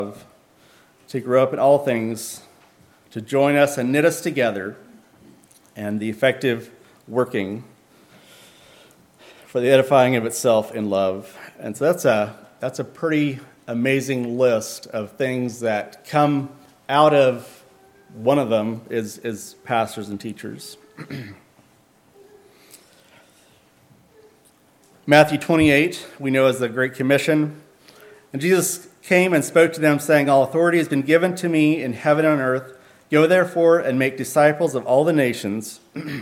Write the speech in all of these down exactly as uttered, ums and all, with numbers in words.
to grow up in all things, to join us and knit us together, and the effective working for the edifying of itself in love. And so that's a that's a pretty amazing list of things that come out of one of them is, is pastors and teachers. Matthew twenty-eight, we know as the Great Commission. And Jesus came and spoke to them, saying, "All authority has been given to me in heaven and on earth. Go therefore and make disciples of all the nations,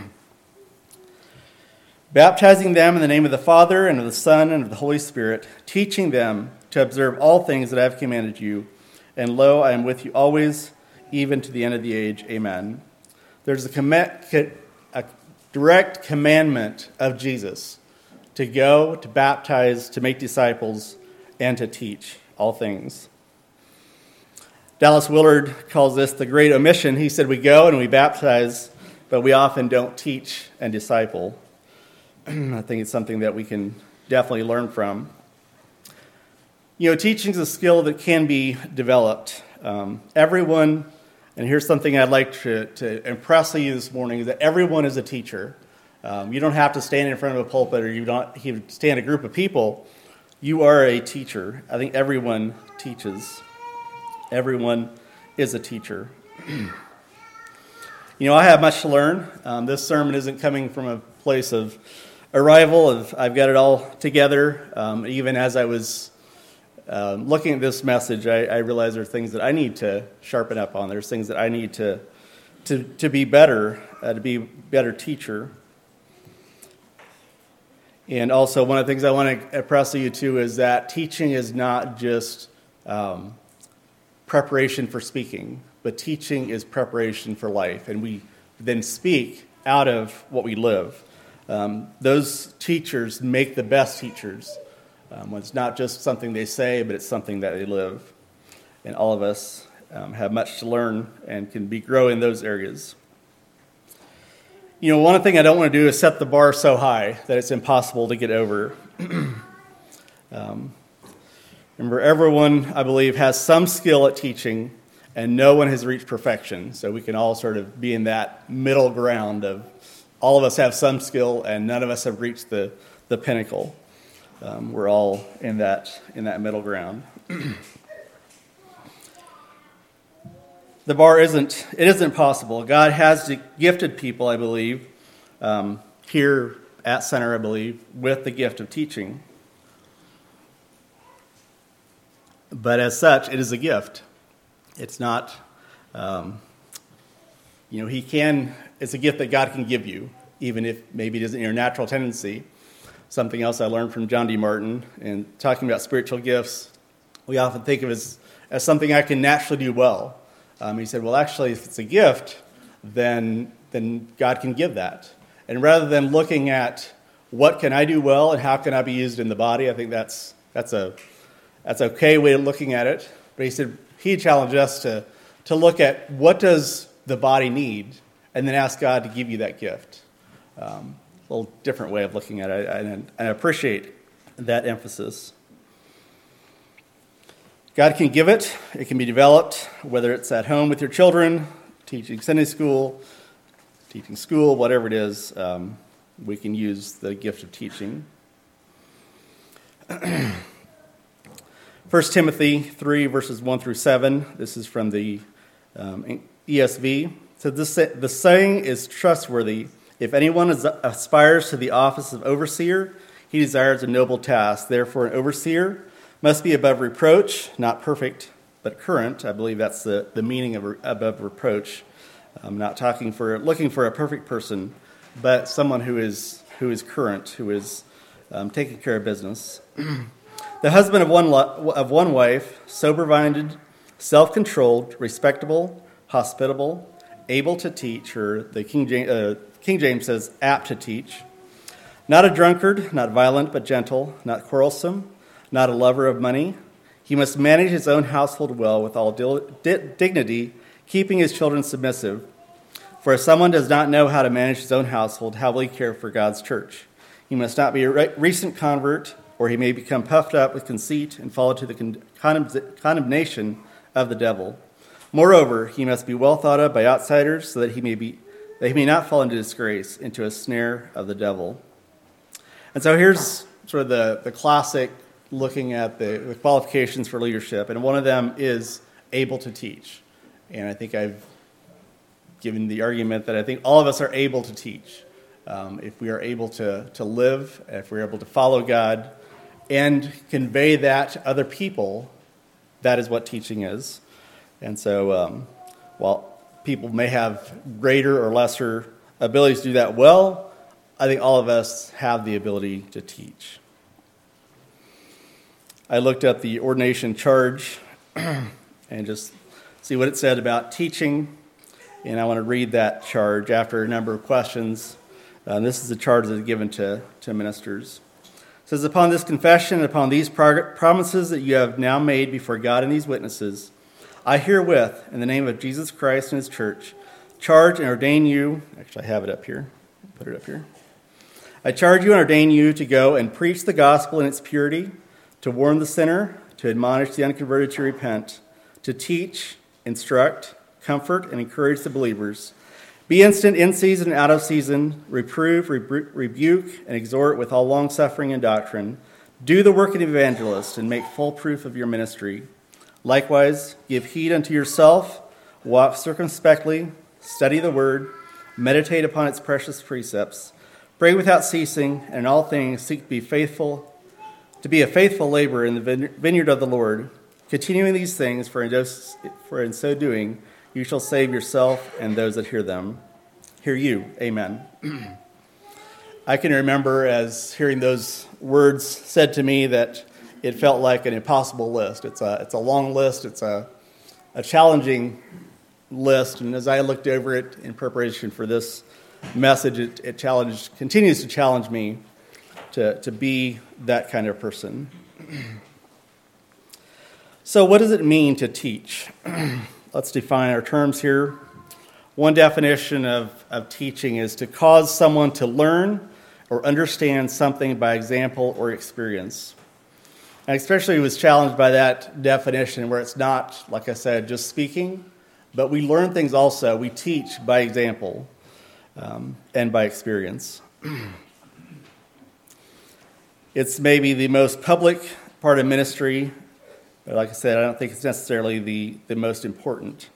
baptizing them in the name of the Father and of the Son and of the Holy Spirit, teaching them to observe all things that I have commanded you. And lo, I am with you always, even to the end of the age. Amen." There's a, com- a direct commandment of Jesus to go, to baptize, to make disciples, and to teach all things. Dallas Willard calls this the great omission. He said we go and we baptize, but we often don't teach and disciple. I think it's something that we can definitely learn from. You know, teaching is a skill that can be developed. Um, everyone, and here's something I'd like to, to impress on you this morning, is that everyone is a teacher. Um, you don't have to stand in front of a pulpit or you don't you stand a group of people. You are a teacher. I think everyone teaches. Everyone is a teacher. You know, I have much to learn. Um, this sermon isn't coming from a place of arrival, of I've got it all together. Um, even as I was uh, looking at this message, I, I realized there are things that I need to sharpen up on. There's things that I need to to, to be better, uh, to be a better teacher. And also, one of the things I want to impress you to is that teaching is not just um, preparation for speaking, but teaching is preparation for life. And we then speak out of what we live. Um, those teachers make the best teachers. Um, it's not just something they say, but it's something that they live. And all of us um, have much to learn and can be grow in those areas. You know, one thing I don't want to do is set the bar so high that it's impossible to get over. um, remember, everyone, I believe, has some skill at teaching, and no one has reached perfection. So we can all sort of be in that middle ground of all of us have some skill, and none of us have reached the, the pinnacle. Um, we're all in that in that middle ground. The bar isn't, it isn't possible. God has gifted people, I believe, um, here at Center, I believe, with the gift of teaching. But as such, it is a gift. It's not, um, you know, he can, it's a gift that God can give you, even if maybe it isn't your natural tendency. Something else I learned from John D. Martin, and talking about spiritual gifts, we often think of it as, as something I can naturally do well. Um, he said, well, actually, if it's a gift, then then God can give that. And rather than looking at what can I do well and how can I be used in the body, I think that's that's a that's an okay way of looking at it. But he said he challenged us to to look at what does the body need, and then ask God to give you that gift. Um, a little different way of looking at it, and I appreciate that emphasis. God can give it. It can be developed, whether it's at home with your children, teaching Sunday school, teaching school, whatever it is, um, we can use the gift of teaching. First Timothy three, verses one through seven. This is from the um, E S V. So this, the saying is trustworthy. If anyone is, aspires to the office of overseer, he desires a noble task. Therefore, an overseer must be above reproach, not perfect, but current. I believe that's the, the meaning of above reproach. I'm not talking for looking for a perfect person, but someone who is who is current, who is um, taking care of business. The husband of one of one wife, sober-minded, self-controlled, respectable, hospitable, able to teach, or the King James, uh, King James says, apt to teach. Not a drunkard, not violent, but gentle, not quarrelsome, not a lover of money. He must manage his own household well with all dignity, keeping his children submissive. For if someone does not know how to manage his own household, how will he care for God's church? He must not be a recent convert, or he may become puffed up with conceit and fall to the condemnation of the devil. Moreover, he must be well thought of by outsiders so that he may be that he may not fall into disgrace, into a snare of the devil. And so here's sort of the, the classic looking at the, the qualifications for leadership, and one of them is able to teach. And I think I've given the argument that I think all of us are able to teach. Um, if we are able to, to live, if we're able to follow God and convey that to other people, that is what teaching is. And so um, while people may have greater or lesser abilities to do that well, I think all of us have the ability to teach. I looked up the ordination charge and just see what it said about teaching, and I want to read that charge after a number of questions. Uh, this is the charge that is given to, to ministers. It says, upon this confession and upon these prog- promises that you have now made before God and these witnesses, I herewith, in the name of Jesus Christ and his church, charge and ordain you, actually I have it up here, put it up here. I charge you and ordain you to go and preach the gospel in its purity, to warn the sinner, to admonish the unconverted to repent, to teach, instruct, comfort, and encourage the believers. Be instant in season and out of season, reprove, rebu- rebuke, and exhort with all longsuffering and doctrine. Do the work of an evangelist and make full proof of your ministry. Likewise, give heed unto yourself, walk circumspectly, study the word, meditate upon its precious precepts, pray without ceasing, and in all things seek to be faithful, to be a faithful laborer in the vineyard of the Lord. Continuing these things, for in, those, for in so doing, you shall save yourself and those that hear them. Hear you. Amen. I can remember as hearing those words said to me that it felt like an impossible list. It's a it's a long list. It's a a challenging list. And as I looked over it in preparation for this message, it, it challenged continues to challenge me to, to be that kind of person. So what does it mean to teach? Let's define our terms here. One definition of, of teaching is to cause someone to learn or understand something by example or experience. And especially was challenged by that definition where it's not, like I said, just speaking, but we learn things also. We teach by example um, and by experience. It's maybe the most public part of ministry, but like I said, I don't think it's necessarily the, the most important.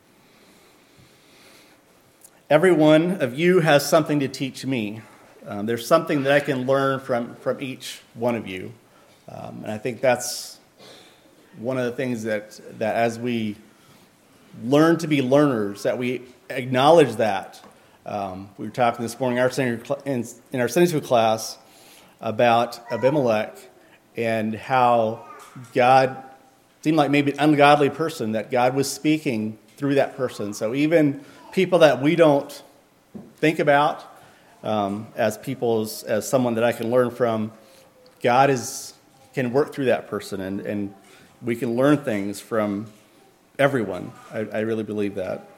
Every one of you has something to teach me. Um, there's something that I can learn from, from each one of you. Um, and I think that's one of the things that, that as we learn to be learners, that we acknowledge that. Um, we were talking this morning our Sunday, in, in our Sunday school class about Abimelech and how God seemed like maybe an ungodly person, that God was speaking through that person. So even people that we don't think about um, as people, as, as someone that I can learn from, God is can work through that person, and, and we can learn things from everyone. I, I really believe that.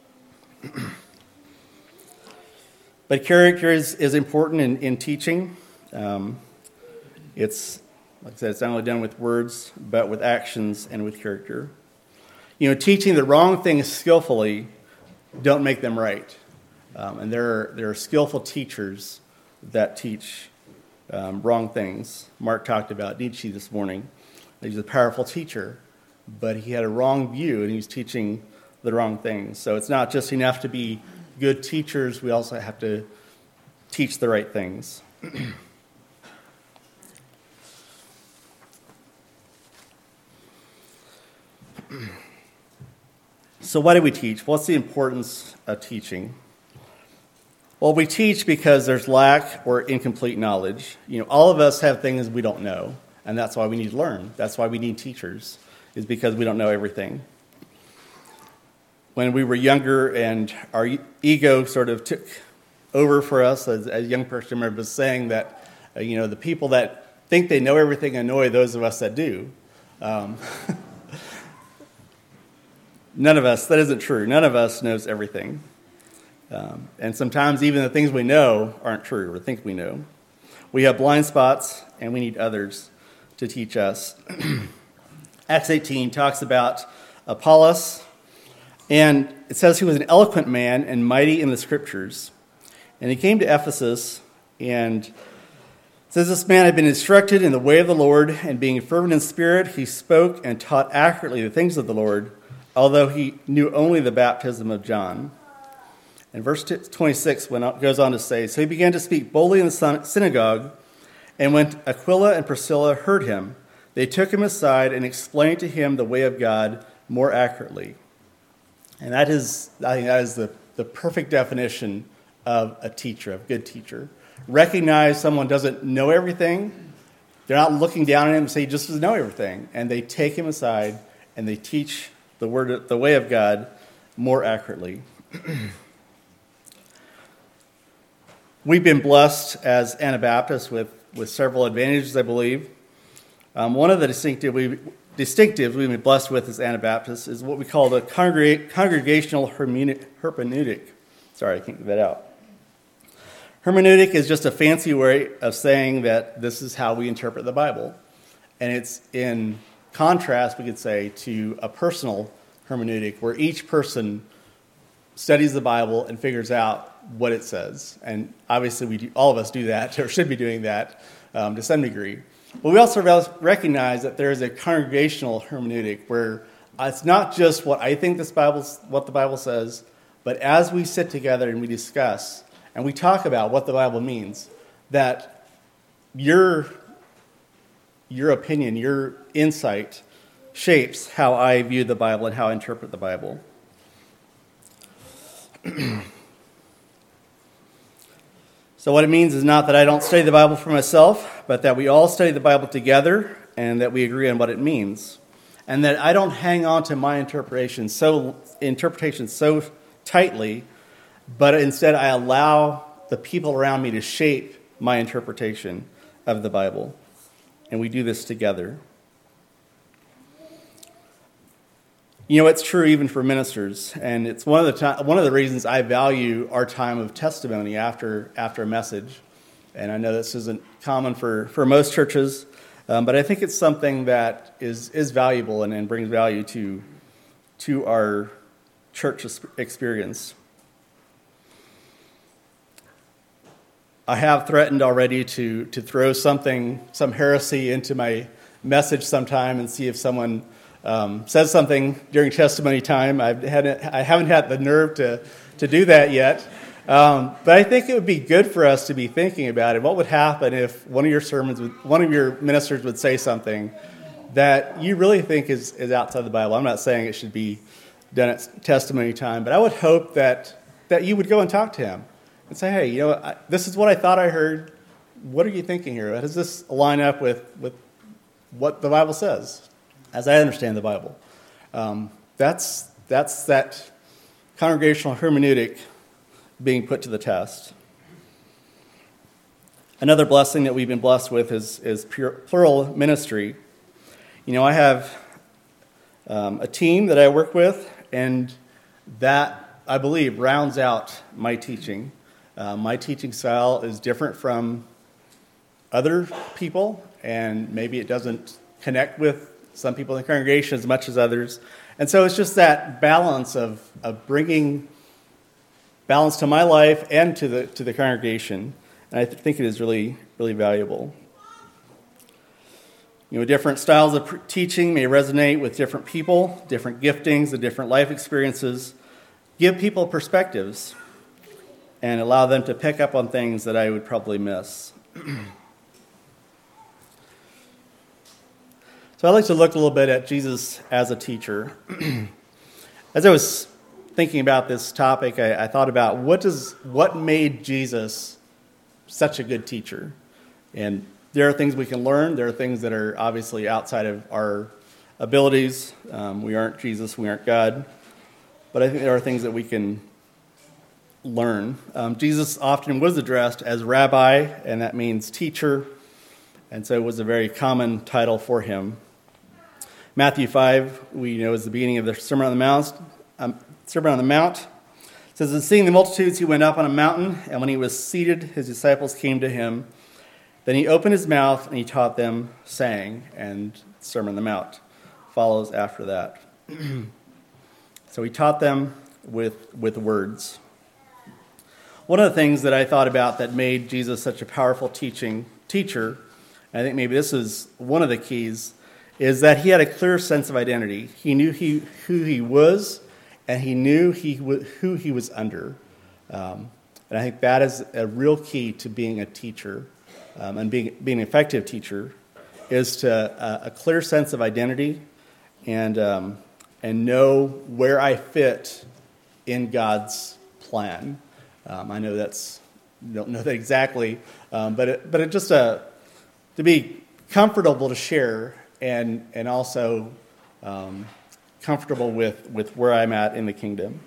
But character is, is important in, in teaching. Um, it's, like I said, it's not only done with words, but with actions and with character. You know, teaching the wrong things skillfully don't make them right. Um, and there are, there are skillful teachers that teach Um, wrong things. Mark talked about Nietzsche this morning. He's a powerful teacher, but he had a wrong view, and he was teaching the wrong things. So it's not just enough to be good teachers. We also have to teach the right things. So why do we teach? What's the importance of teaching? Well, we teach because there's lack or incomplete knowledge. You know, all of us have things we don't know, and that's why we need to learn. That's why we need teachers, is because we don't know everything. When we were younger and our ego sort of took over for us, as, as a young person, I remember saying that, uh, you know, the people that think they know everything annoy those of us that do. Um, none of us, that isn't true. None of us knows everything. Um, and sometimes even the things we know aren't true or think we know. We have blind spots, and we need others to teach us. Acts eighteen talks about Apollos. And it says he was an eloquent man and mighty in the scriptures. And he came to Ephesus, and it says this man had been instructed in the way of the Lord, and being fervent in spirit, he spoke and taught accurately the things of the Lord, although he knew only the baptism of John. And verse twenty-six goes on to say, so he began to speak boldly in the synagogue, and when Aquila and Priscilla heard him, they took him aside and explained to him the way of God more accurately. And that is, I think that is the, the perfect definition of a teacher, of a good teacher. Recognize someone doesn't know everything. They're not looking down on him and say he just doesn't know everything. And they take him aside and they teach the word, the way of God more accurately. We've been blessed as Anabaptists with, with several advantages, I believe. Um, one of the distinctive we, distinctives we've been blessed with as Anabaptists is what we call the congreg- congregational hermeneutic. Sorry, I can't get that out. Hermeneutic is just a fancy way of saying that this is how we interpret the Bible. And it's in contrast, we could say, to a personal hermeneutic, where each person studies the Bible and figures out what it says. And obviously, we do, all of us do that, or should be doing that um, to some degree. But we also recognize that there is a congregational hermeneutic, where it's not just what I think this Bible's, what the Bible says, but as we sit together and we discuss and we talk about what the Bible means, that your, your opinion, your insight shapes how I view the Bible and how I interpret the Bible. So what it means is not that I don't study the Bible for myself, but that we all study the Bible together and that we agree on what it means. And that I don't hang on to my interpretation so interpretation so tightly, but instead I allow the people around me to shape my interpretation of the Bible. And we do this together. You know, it's true even for ministers, and it's one of the to- one of the reasons I value our time of testimony after after a message. And I know this isn't common for, for most churches, um, but I think it's something that is is valuable and, and brings value to to our church experience. I have threatened already to to throw something, some heresy into my message sometime and see if someone Um, says something during testimony time. I've had, I haven't had the nerve to, to do that yet. Um, but I think it would be good for us to be thinking about it. What would happen if one of your sermons, would, one of your ministers would say something that you really think is, is outside the Bible? I'm not saying it should be done at testimony time, but I would hope that, that you would go and talk to him and say, hey, you know, I, this is what I thought I heard. What are you thinking here? How does this line up with, with what the Bible says? As I understand the Bible. Um, that's that's that congregational hermeneutic being put to the test. Another blessing that we've been blessed with is, is plural ministry. You know, I have um, a team that I work with, and that, I believe, rounds out my teaching. Uh, my teaching style is different from other people, and maybe it doesn't connect with some people in the congregation as much as others. And so it's just that balance of, of bringing balance to my life and to the to the congregation. And I th- think it is really, really valuable. You know, different styles of pr- teaching may resonate with different people, different giftings, and different life experiences. Give people perspectives and allow them to pick up on things that I would probably miss. So I'd like to look a little bit at Jesus as a teacher. As I was thinking about this topic, I, I thought about what does what made Jesus such a good teacher? And there are things we can learn. There are things that are obviously outside of our abilities. Um, we aren't Jesus. We aren't God. But I think there are things that we can learn. Um, Jesus often was addressed as rabbi, and that means teacher. And so it was a very common title for him. Matthew five, we know, is the beginning of the Sermon on the Mount. Um, Sermon on the Mount. It says, and seeing the multitudes, he went up on a mountain, and when he was seated, his disciples came to him. Then he opened his mouth, and he taught them, saying, and Sermon on the Mount follows after that. So he taught them with, with words. One of the things that I thought about that made Jesus such a powerful teaching teacher, and I think maybe this is one of the keys, is that he had a clear sense of identity. He knew he, who he was, and he knew he who he was under. Um, and I think that is a real key to being a teacher um, and being, being an effective teacher, is to uh, a clear sense of identity and um, and know where I fit in God's plan. Um, I know that's, don't know that exactly, um, but it, but it just uh, to be comfortable to share and and also um, comfortable with, with where I'm at in the kingdom.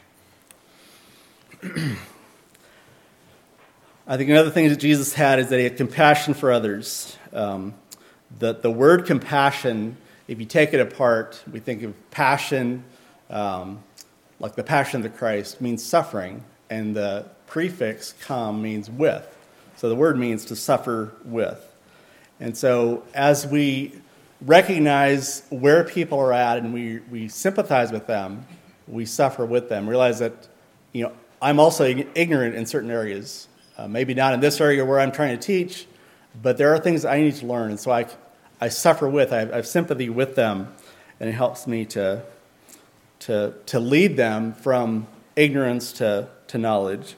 I think another thing that Jesus had is that he had compassion for others. Um, the, the word compassion, if you take it apart, we think of passion, um, like the passion of the Christ, means suffering, and the prefix "com" means with. So the word means to suffer with. And so as we recognize where people are at and we, we sympathize with them, we suffer with them. Realize that, you know, I'm also ignorant in certain areas. Uh, maybe not in this area where I'm trying to teach, but there are things I need to learn. And so I, I suffer with, I have, I have sympathy with them, and it helps me to, to, to lead them from ignorance to, to knowledge.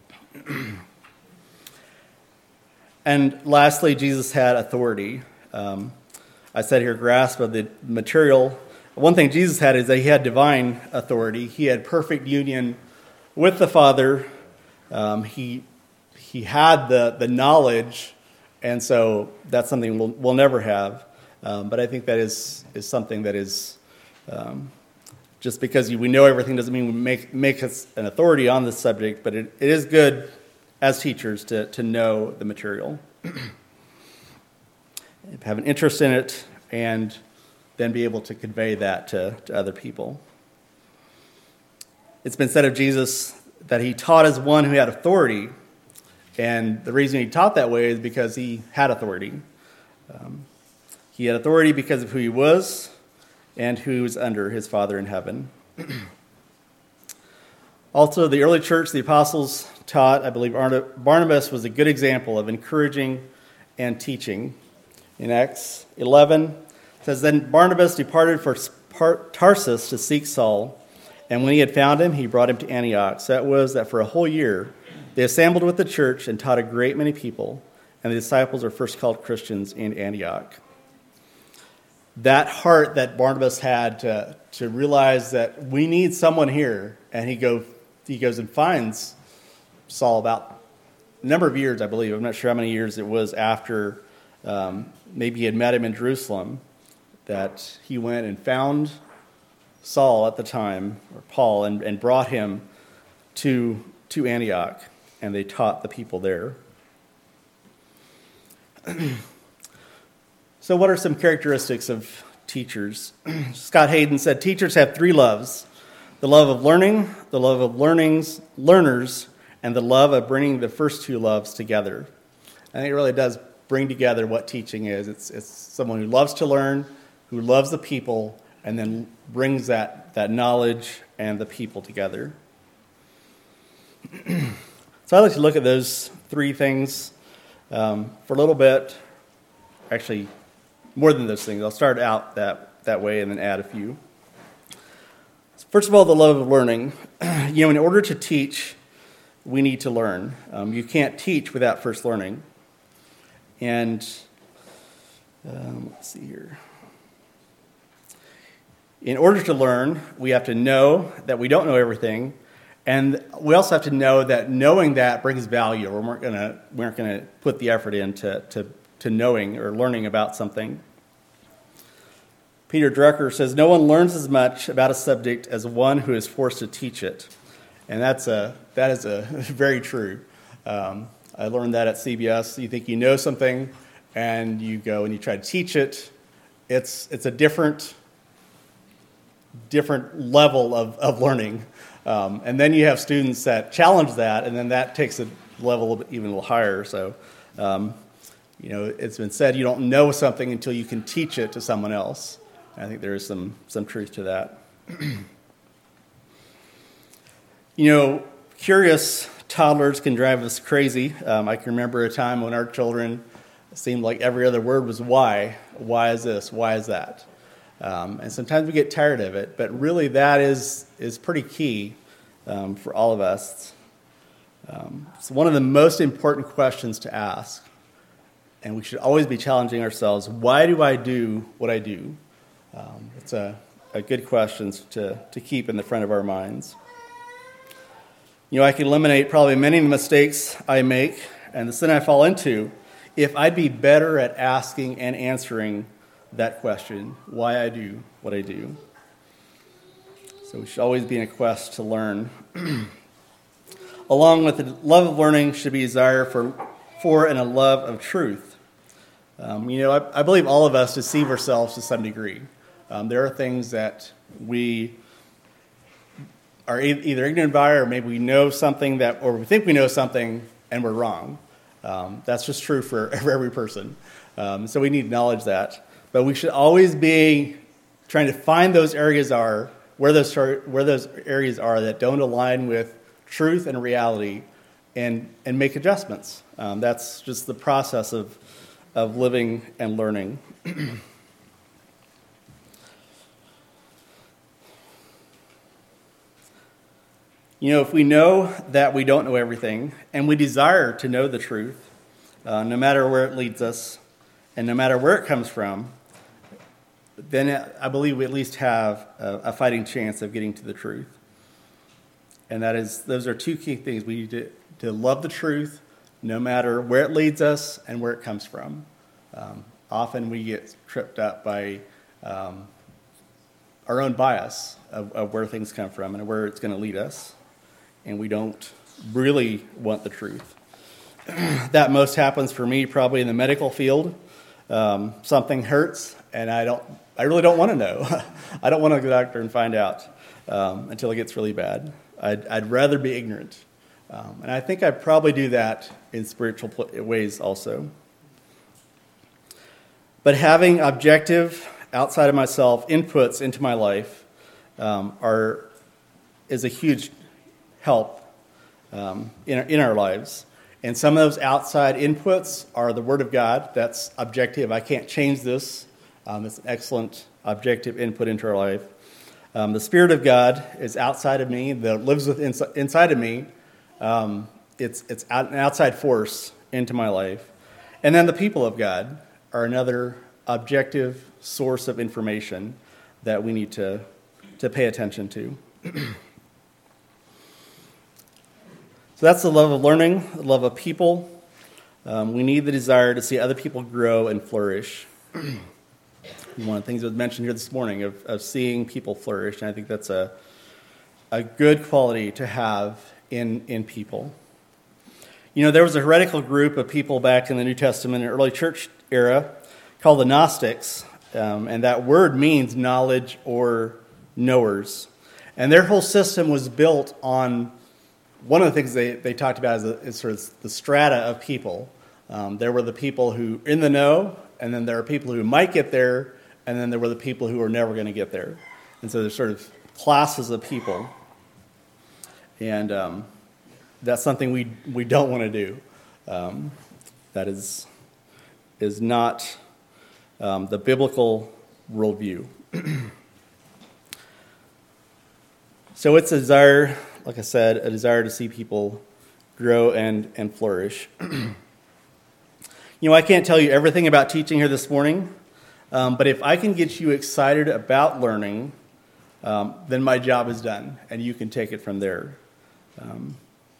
And lastly, Jesus had authority. Um, I said here, grasp of the material. One thing Jesus had is that he had divine authority. He had perfect union with the Father. Um, he he had the, the knowledge, and so that's something we'll, we'll never have. Um, but I think that is is something that is, um, just because we know everything doesn't mean we make, make us an authority on this subject, but it, it is good as teachers to, to know the material. Have an interest in it, and then be able to convey that to, to other people. It's been said of Jesus that he taught as one who had authority, and the reason he taught that way is because he had authority. Um, he had authority because of who he was and who he was under, his Father in heaven. Also, the early church, the apostles taught, I believe Barnabas was a good example of encouraging and teaching. In Acts eleven, it says, "Then Barnabas departed for Tarsus to seek Saul, and when he had found him, he brought him to Antioch. So it was that for a whole year they assembled with the church and taught a great many people, and the disciples were first called Christians in Antioch." That heart that Barnabas had to, to realize that we need someone here, and he go he goes and finds Saul about a number of years, I believe. I'm not sure how many years it was after um, maybe he had met him in Jerusalem, that he went and found Saul at the time, or Paul, and, and brought him to, to Antioch, and they taught the people there. So what are some characteristics of teachers? Scott Hayden said, teachers have three loves: the love of learning, the love of learnings, learners, and the love of bringing the first two loves together. I think it really does bring together what teaching is. It's, it's someone who loves to learn, who loves the people, and then brings that, that knowledge and the people together. So I'd like to look at those three things um, for a little bit. Actually, more than those things. I'll start out that, that way and then add a few. First of all, the love of learning. You know, in order to teach, we need to learn. Um, you can't teach without first learning. And um, let's see here. In order to learn, we have to know that we don't know everything, and we also have to know that knowing that brings value, or we aren't going to we aren't going to put the effort into to, to knowing or learning about something. Peter Drucker says, "No one learns as much about a subject as one who is forced to teach it," and that's a that is a very true. Um, I learned that at C B S. You think you know something, and you go and you try to teach it. It's it's a different different level of, of learning. Um, and then you have students that challenge that, and then that takes a level even a little higher. So, um, you know, it's been said you don't know something until you can teach it to someone else. I think there is some, some truth to that. You know, curious toddlers can drive us crazy. Um, I can remember a time when our children seemed like every other word was why. Why is this? Why is that? Um, and sometimes we get tired of it, but really that is is pretty key um, for all of us. Um, it's one of the most important questions to ask, and we should always be challenging ourselves. Why do I do what I do? Um, it's a, a good question to, to keep in the front of our minds. You know, I can eliminate probably many of the mistakes I make and the sin I fall into if I'd be better at asking and answering that question, why I do what I do. So we should always be in a quest to learn. Along with the love of learning should be a desire for, for and a love of truth. Um, you know, I, I believe all of us deceive ourselves to some degree. Um, there are things that we are e- either ignorant by, or maybe we know something that, or we think we know something and we're wrong. Um, that's just true for, for every person. Um, so we need to acknowledge that. But we should always be trying to find those areas are where those where those areas are that don't align with truth and reality, and and make adjustments. Um, that's just the process of of living and learning. You know, if we know that we don't know everything, and we desire to know the truth, uh, no matter where it leads us, and no matter where it comes from, then I believe we at least have a, a fighting chance of getting to the truth. And that is, those are two key things. We need to, to love the truth, no matter where it leads us and where it comes from. Um, often we get tripped up by um, our own bias of, of where things come from and where it's going to lead us. And we don't really want the truth. That most happens for me probably in the medical field. Um, something hurts, and I don't. I really don't want to know. I don't want to go to the doctor and find out um, until it gets really bad. I'd, I'd rather be ignorant. Um, and I think I probably do that in spiritual ways also. But having objective, outside of myself, inputs into my life um, are is a huge help um, in, our, in our lives. And some of those outside inputs are the Word of God. That's objective. I can't change this. Um, it's an excellent objective input into our life. Um, the Spirit of God is outside of me, that lives with ins- inside of me. Um, it's it's out, an outside force into my life. And then the people of God are another objective source of information that we need to, to pay attention to. So that's the love of learning, the love of people. Um, we need the desire to see other people grow and flourish. One of the things that was mentioned here this morning of, of seeing people flourish, and I think that's a a good quality to have in, in people. You know, there was a heretical group of people back in the New Testament and early church era called the Gnostics, um, and that word means knowledge or knowers. And their whole system was built on one of the things they, they talked about is, a, is sort of the strata of people. Um, there were the people who are in the know, and then there are people who might get there, and then there were the people who are never going to get there. And so there's sort of classes of people. And um, that's something we we don't want to do. Um, that is is not um, the biblical worldview. So it's a desire, like I said, a desire to see people grow and, and flourish. You know, I can't tell you everything about teaching here this morning, um, but if I can get you excited about learning, um, then my job is done, and you can take it from there. Um,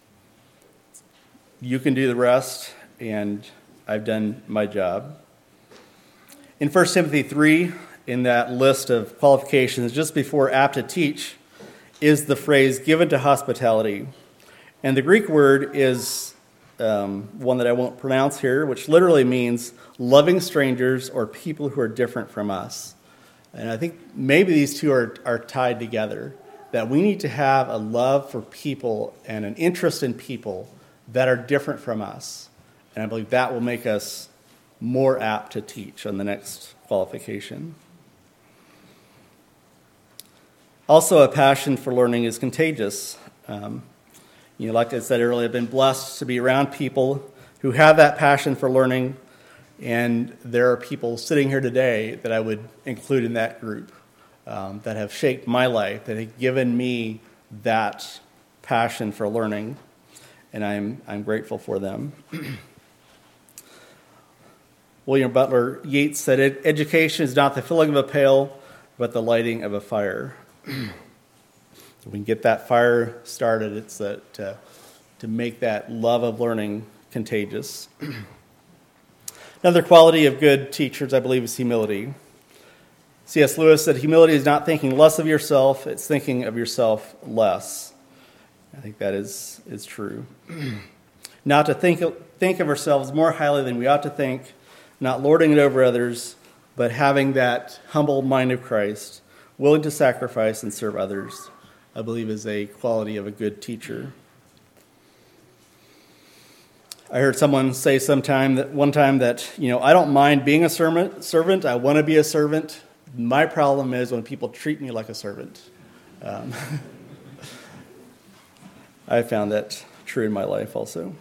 you can do the rest, and I've done my job. In First Timothy three, in that list of qualifications, just before apt to teach, is the phrase given to hospitality. And the Greek word is um, one that I won't pronounce here, which literally means loving strangers or people who are different from us. And I think maybe these two are, are tied together, that we need to have a love for people and an interest in people that are different from us. And I believe that will make us more apt to teach on the next qualification. Also, a passion for learning is contagious. Um, you know, like I said earlier, I've been blessed to be around people who have that passion for learning, and there are people sitting here today that I would include in that group um, that have shaped my life, that have given me that passion for learning, and I'm I'm grateful for them. William Butler Yeats said, "Education is not the filling of a pail, but the lighting of a fire." So we can get that fire started. It's uh, to, to make that love of learning contagious. Another quality of good teachers, I believe, is humility. C S Lewis said, "Humility is not thinking less of yourself, it's thinking of yourself less." I think that is, is true. Not to think of, think of ourselves more highly than we ought to think, not lording it over others, but having that humble mind of Christ, willing to sacrifice and serve others, I believe is a quality of a good teacher. I heard someone say sometime that one time that, you know, I don't mind being a servant, servant. I want to be a servant. My problem is when people treat me like a servant. Um, I found that true in my life also.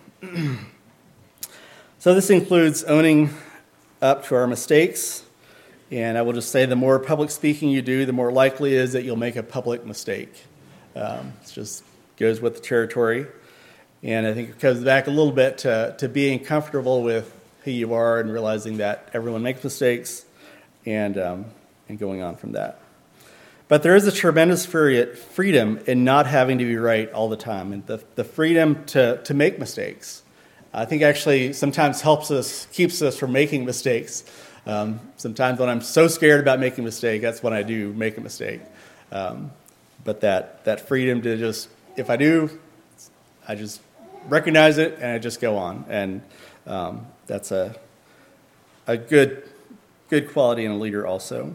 So this includes owning up to our mistakes. And I will just say the more public speaking you do, the more likely it is that you'll make a public mistake. Um, it just goes with the territory. And I think it comes back a little bit to, to being comfortable with who you are and realizing that everyone makes mistakes and um, and going on from that. But there is a tremendous freedom in not having to be right all the time, and the, the freedom to, to make mistakes. I think actually sometimes helps us, keeps us from making mistakes. Um, sometimes when I'm so scared about making a mistake, that's when I do make a mistake. Um, but that, that freedom to just, if I do, I just recognize it and I just go on. And um, that's a a good good quality in a leader also.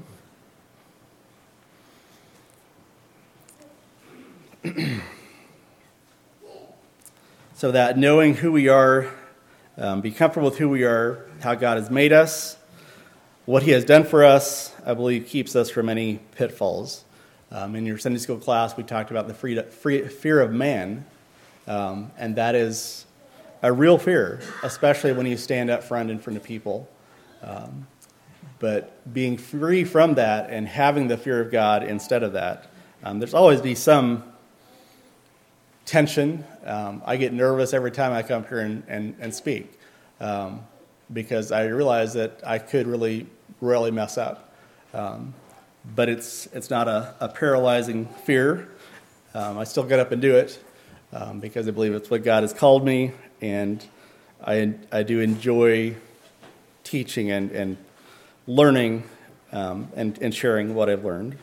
So that knowing who we are, um, be comfortable with who we are, how God has made us, what he has done for us, I believe keeps us from any pitfalls. Um, in your Sunday school class, we talked about the free, free, fear of man, um, and that is a real fear, especially when you stand up front in front of people. Um, but being free from that and having the fear of God instead of that, um, there's always be some tension. Um, I get nervous every time I come here and, and, and speak um, because I realize that I could really, really mess up. Um, but it's it's not a, a paralyzing fear. Um, I still get up and do it um, because I believe it's what God has called me, and I I do enjoy teaching and, and learning um, and, and sharing what I've learned.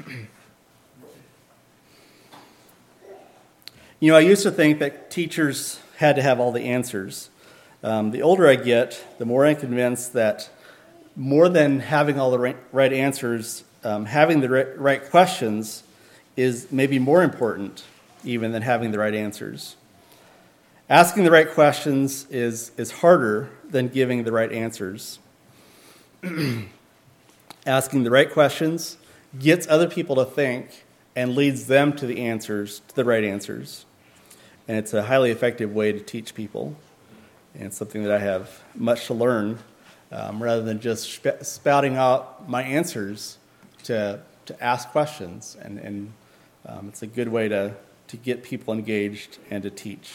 You know, I used to think that teachers had to have all the answers. Um, the older I get, the more I'm convinced that more than having all the right, right answers, um, having the right, right questions is maybe more important even than having the right answers. Asking the right questions is, is harder than giving the right answers. Asking the right questions gets other people to think and leads them to the answers, to the right answers. And it's a highly effective way to teach people. And it's something that I have much to learn, um, rather than just sp- spouting out my answers to to ask questions. And, and um, it's a good way to, to get people engaged and to teach.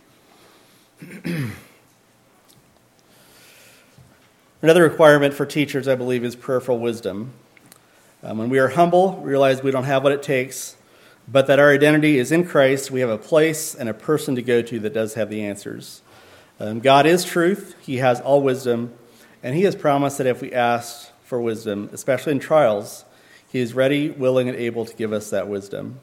Another requirement for teachers, I believe, is prayerful wisdom. Um, when we are humble, we realize we don't have what it takes, but that our identity is in Christ. We have a place and a person to go to that does have the answers. Um, God is truth. He has all wisdom, and he has promised that if we ask for wisdom, especially in trials, he is ready, willing, and able to give us that wisdom.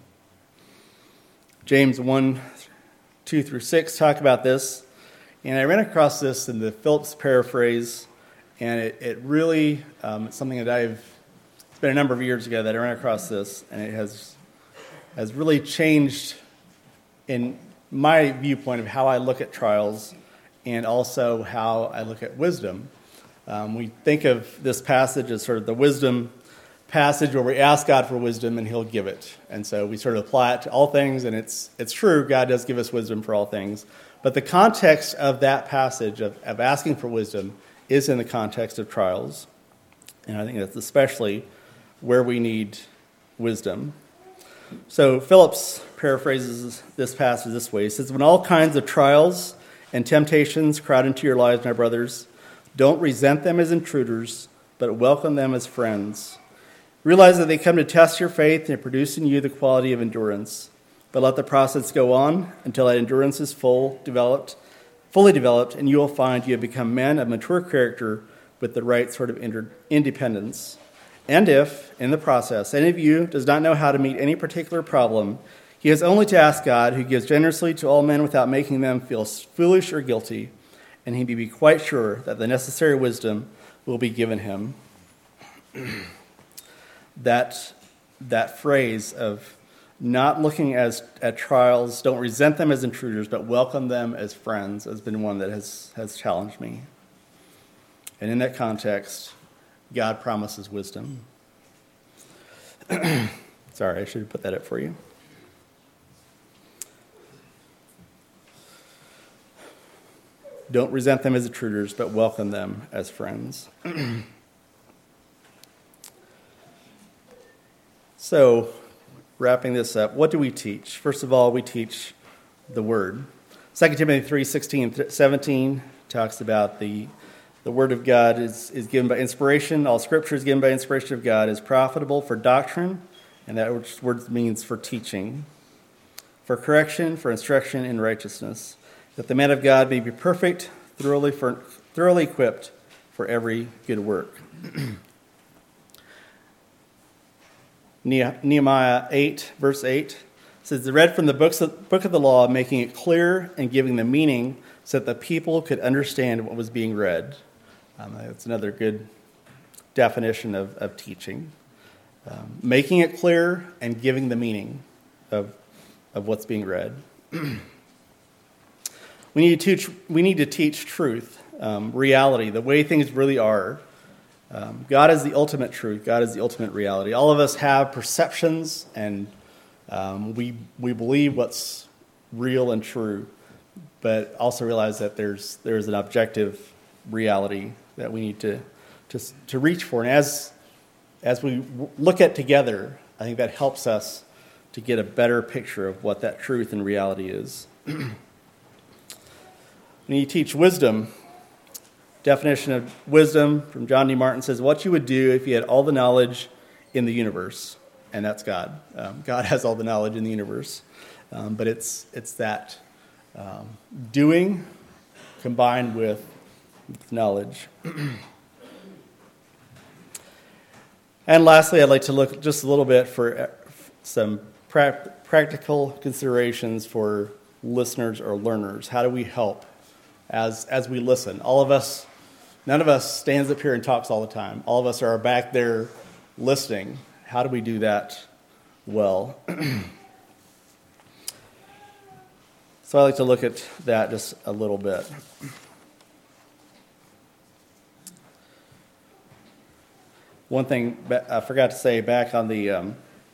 James one, two through six talk about this, and I ran across this in the Phillips paraphrase, and it, it really, um, it's something that I've, it's been a number of years ago that I ran across this, and it has has really changed in my viewpoint of how I look at trials and also how I look at wisdom. Um, we think of this passage as sort of the wisdom passage where we ask God for wisdom and he'll give it. And so we sort of apply it to all things, and it's it's true, God does give us wisdom for all things. But the context of that passage of, of asking for wisdom is in the context of trials. And I think that's especially where we need wisdom. So Phillips paraphrases this passage this way. He says, when all kinds of trials and temptations crowd into your lives, my brothers, don't resent them as intruders, but welcome them as friends. Realize that they come to test your faith and produce in you the quality of endurance. But let the process go on until that endurance is full, developed, fully developed, and you will find you have become men of mature character with the right sort of inter- independence. And if, in the process, any of you does not know how to meet any particular problem, he has only to ask God, who gives generously to all men without making them feel foolish or guilty, and he may be quite sure that the necessary wisdom will be given him. that, that phrase of not looking as at trials, don't resent them as intruders, but welcome them as friends, has been one that has, has challenged me. And in that context, God promises wisdom. Sorry, I should have put that up for you. Don't resent them as intruders, but welcome them as friends. So, wrapping this up, what do we teach? First of all, we teach the Word. Second Timothy three sixteen and seventeen talks about the the Word of God is, is given by inspiration. All Scripture is given by inspiration of God, is profitable for doctrine, and that word means for teaching, for correction, for instruction in righteousness, that the man of God may be perfect, thoroughly for, thoroughly equipped for every good work. Nehemiah eight, verse eight, says, they read from the books of, book of the law, making it clear and giving the meaning so that the people could understand what was being read. Um, that's another good definition of, of teaching. Um, making it clear and giving the meaning of, of what's being read. We need to teach, we need to teach truth, um, reality, the way things really are. Um, God is the ultimate truth. God is the ultimate reality. All of us have perceptions, and um, we we believe what's real and true, but also realize that there's there's an objective reality that we need to to to reach for. And as as we look at together, I think that helps us to get a better picture of what that truth and reality is. When you teach wisdom, definition of wisdom from John D. Martin says, what you would do if you had all the knowledge in the universe, and that's God. Um, God has all the knowledge in the universe, um, but it's it's that um, doing combined with knowledge. And lastly, I'd like to look just a little bit for some pra- practical considerations for listeners or learners. How do we help as as we listen? All of us, none of us stands up here and talks all the time. All of us are back there listening. How do we do that well? So I'd like to look at that just a little bit. One thing I forgot to say back on the um,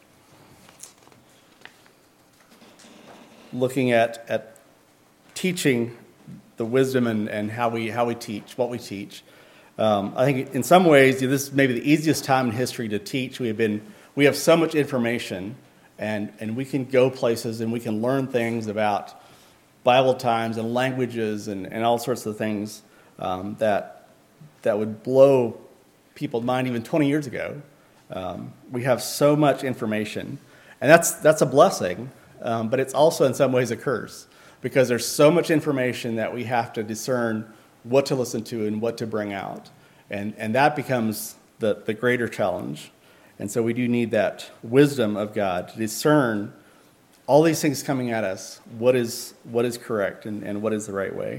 looking at at teaching the wisdom and, and how we how we teach, what we teach. Um, I think in some ways this is maybe the easiest time in history to teach. We have been we have so much information, and, and we can go places and we can learn things about Bible times and languages and, and all sorts of things um, that that would blow people's mind even twenty years ago. Um, we have so much information, and that's that's a blessing, um, but it's also in some ways a curse, because there's so much information that we have to discern what to listen to and what to bring out, and and that becomes the, the greater challenge. And so we do need that wisdom of God to discern all these things coming at us, what is what is correct and, and what is the right way.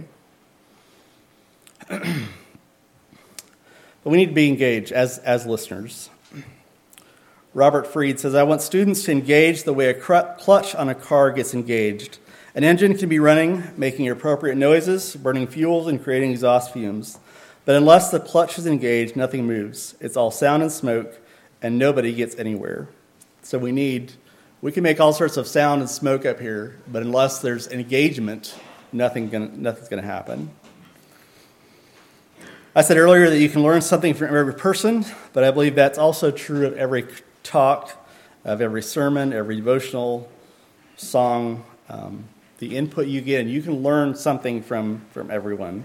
But we need to be engaged as, as listeners. Robert Freed says, I want students to engage the way a clutch on a car gets engaged. An engine can be running, making appropriate noises, burning fuels, and creating exhaust fumes. But unless the clutch is engaged, nothing moves. It's all sound and smoke, and nobody gets anywhere. So we need, we can make all sorts of sound and smoke up here, but unless there's engagement, nothing gonna, nothing's going to happen. I said earlier that you can learn something from every person, but I believe that's also true of every talk, of every sermon, every devotional song, um, the input you get, and you can learn something from, from everyone.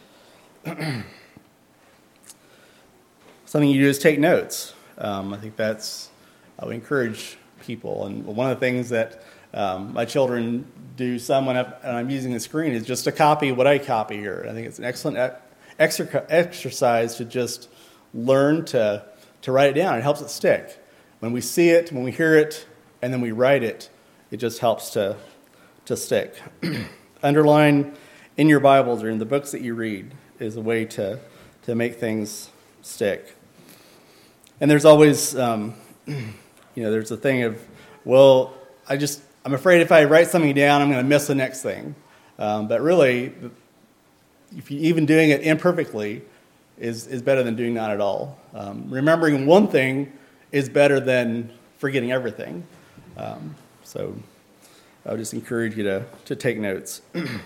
Something you do is take notes. Um, I think that's, I would encourage people. And one of the things that um, my children do some when I'm using the screen is just to copy what I copy here. I think it's an excellent exer- exercise to just learn to, to write it down. It helps it stick. When we see it, when we hear it, and then we write it, it just helps to, to stick. Underline in your Bibles or in the books that you read is a way to, to make things stick. And there's always, um, you know, there's a thing of, well, I just, I'm afraid if I write something down, I'm going to miss the next thing. Um, but really, if you, even doing it imperfectly is, is better than doing not at all. Um, remembering one thing is better than forgetting everything. Um, so I would just encourage you to, to take notes.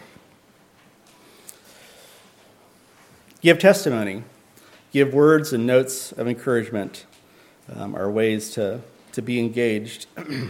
Give testimony. Give words and notes of encouragement um, are ways to, to be engaged.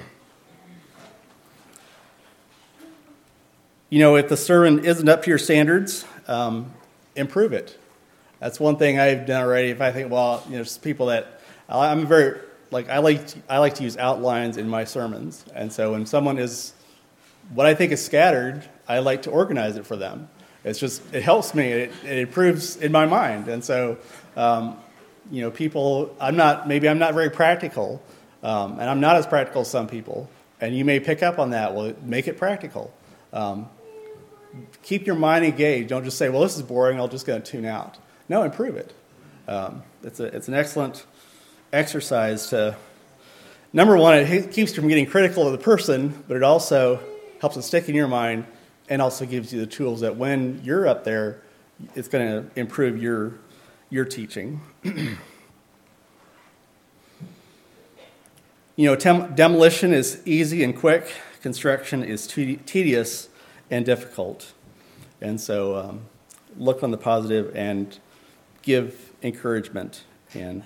You know, if the sermon isn't up to your standards, um, improve it. That's one thing I've done already. If I think, well, you know, there's people that I'm very like I like to, I like to use outlines in my sermons, and so when someone is what I think is scattered, I like to organize it for them. It's just it helps me. It, it improves in my mind, and so. Um, you know, people, I'm not, maybe I'm not very practical, um, and I'm not as practical as some people, and you may pick up on that. Well, make it practical. Um, keep your mind engaged. Don't just say, well, this is boring, I'll just go and tune out. No, improve it. Um, it's a, it's an excellent exercise to, number one, it keeps you from getting critical of the person, but it also helps it stick in your mind, and also gives you the tools that when you're up there, it's going to improve your your teaching. You know, tem- demolition is easy and quick. Construction is te- tedious and difficult. And so um, look on the positive and give encouragement and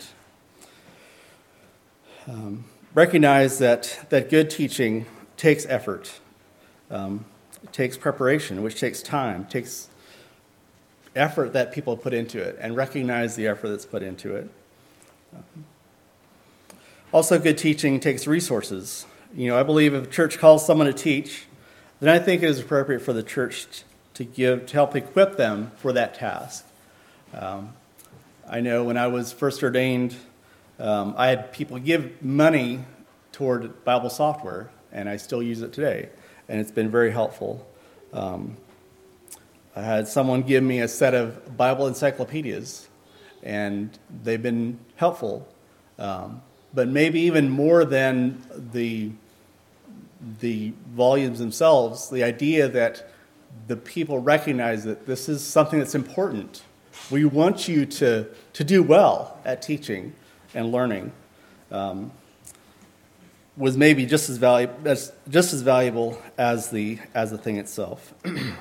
um, recognize that, that good teaching takes effort. Um, it takes preparation, which takes time, takes effort that people put into it, and recognize the effort that's put into it. Um, also, good teaching takes resources. You know, I believe if a church calls someone to teach, then I think it is appropriate for the church to give, to help equip them for that task. Um, I know when I was first ordained, um, I had people give money toward Bible software, and I still use it today, and it's been very helpful. Um, I had someone give me a set of Bible encyclopedias, and they've been helpful. Um, but maybe even more than the the volumes themselves, the idea that the people recognize that this is something that's important. We want you to, to do well at teaching and learning. Um, was maybe just as valuable as just as valuable as the as the thing itself.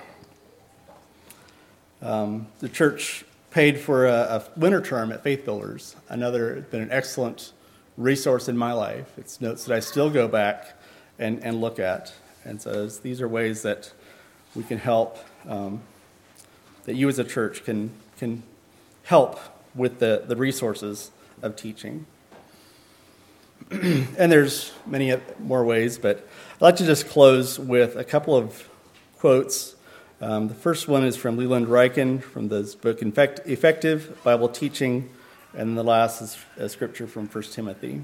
Um, the church paid for a, a winter term at Faith Builders. Another, it's been an excellent resource in my life. It's notes that I still go back and, and look at. And so these are ways that we can help, um, that you as a church can can help with the, the resources of teaching. And there's many more ways, but I'd like to just close with a couple of quotes. Um, the first one is from Leland Ryken from this book, Effect- Effective Bible Teaching, and the last is a scripture from First Timothy.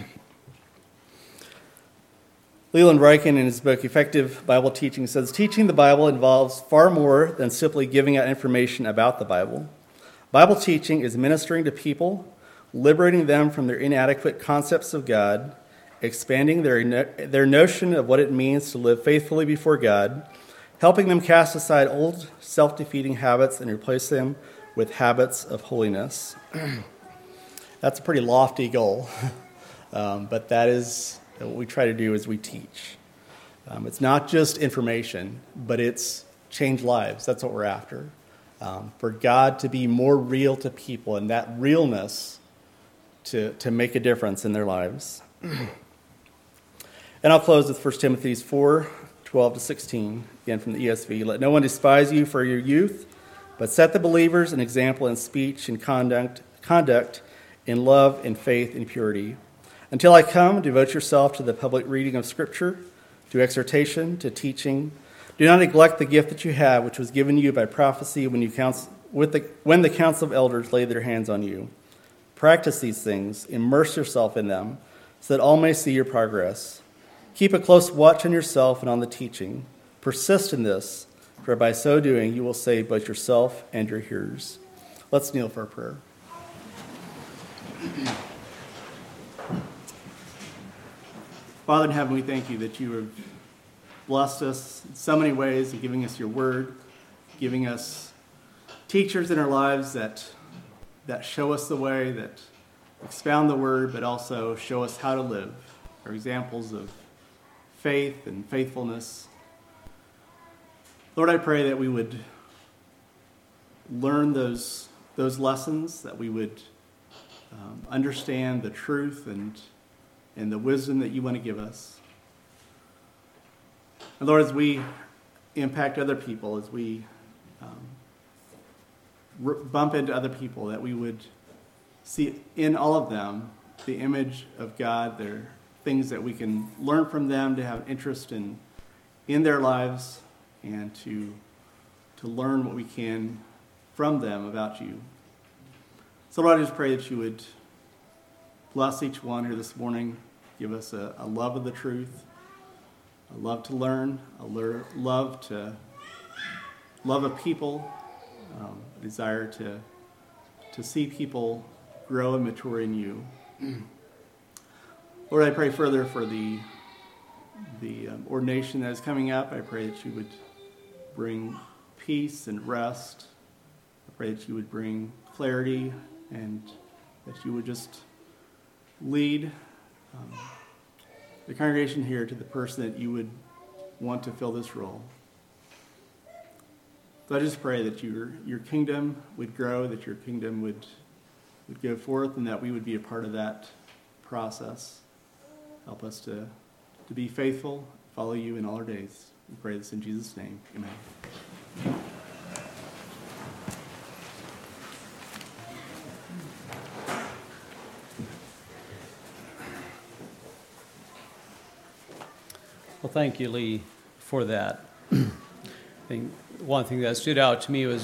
Leland Ryken, in his book, Effective Bible Teaching, says, teaching the Bible involves far more than simply giving out information about the Bible. Bible teaching is ministering to people, liberating them from their inadequate concepts of God, expanding their, no- their notion of what it means to live faithfully before God, helping them cast aside old self-defeating habits and replace them with habits of holiness. That's a pretty lofty goal. Um, but that is what we try to do is we teach. Um, it's not just information, but it's change lives. That's what we're after. Um, for God to be more real to people and that realness to, to make a difference in their lives. And I'll close with First Timothy four, twelve to sixteen, again from the E S V. Let no one despise you for your youth, but set the believers an example in speech and conduct, conduct in love and faith and purity. Until I come, devote yourself to the public reading of Scripture, to exhortation, to teaching. Do not neglect the gift that you have, which was given you by prophecy when you counsel, with the, when the council of elders laid their hands on you. Practice these things, immerse yourself in them, so that all may see your progress. Keep a close watch on yourself and on the teaching. Persist in this, for by so doing you will save both yourself and your hearers. Let's kneel for a prayer. Father in heaven, we thank you that you have blessed us in so many ways in giving us your word, giving us teachers in our lives that, that show us the way, that expound the word, but also show us how to live. Are examples of faith and faithfulness. Lord, I pray that we would learn those, those lessons, that we would um, understand the truth and, and the wisdom that you want to give us. And Lord, as we impact other people, as we um, r- bump into other people, that we would see in all of them the image of God, their things that we can learn from them, to have an interest in in their lives, and to to learn what we can from them about you. So Lord, I just pray that you would bless each one here this morning, give us a, a love of the truth, a love to learn, a lear, love to love of people, um, a desire to to see people grow and mature in you. Lord, I pray further for the the um, ordination that is coming up. I pray that you would bring peace and rest. I pray that you would bring clarity, and that you would just lead um, the congregation here to the person that you would want to fill this role. So I just pray that your your kingdom would grow, that your kingdom would would go forth, and that we would be a part of that process. Help us to, to be faithful, follow you in all our days. We pray this in Jesus' name. Amen. Well, thank you, Lee, for that. I think one thing that stood out to me was